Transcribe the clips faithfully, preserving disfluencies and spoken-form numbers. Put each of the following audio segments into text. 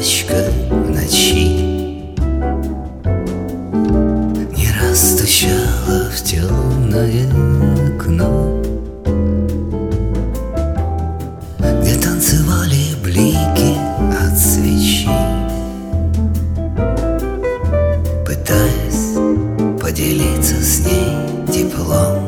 бабочка в ночи не раз стучала в темное окно, где танцевали блики от свечи, пытаясь поделиться с ней теплом.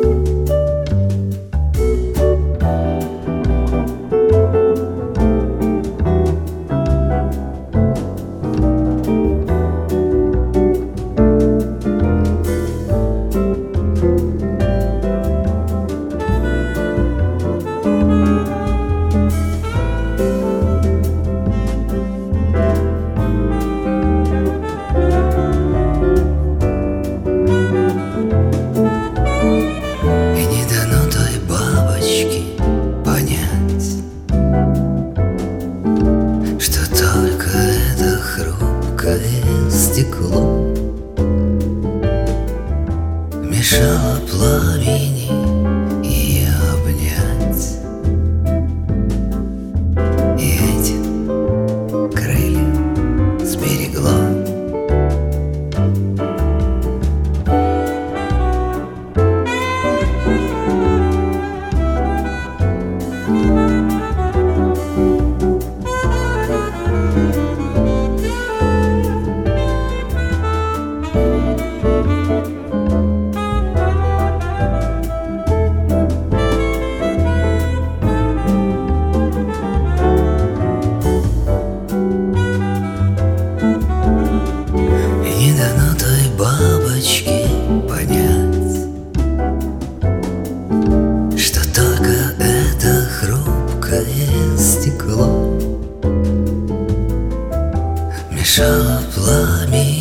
Хрупкое стекло мешало пламени ее обнять, и эти крылья сберегло. Бабочке понять, что только это хрупкое стекло мешало пламени